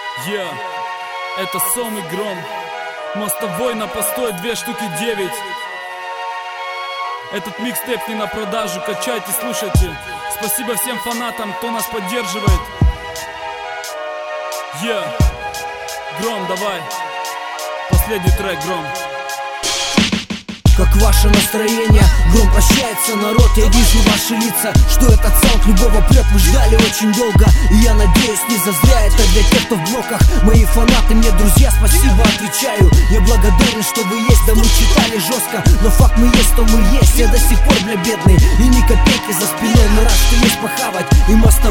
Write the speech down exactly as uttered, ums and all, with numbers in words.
Yeah. Это Сом и Гром. Мостовой на постой, две штуки девять. Этот микстейп не на продажу, качайте, слушайте. Спасибо всем фанатам, кто нас поддерживает. Yeah. Гром, давай. Последний трек, Гром. Как ваше настроение? Гром прощается, народ, я вижу ваши лица, что этот саунд любого прет, вы ждали очень долго. И я надеюсь, не зазря, это для тех, кто в блоках. Мои фанаты, мне друзья, спасибо, отвечаю. Я благодарен, что вы есть, да мы читали жестко. Но факт, мы есть, то мы есть, я до сих пор, бля, бедный. И ни копейки за спиной, но раз что есть похавать. И моста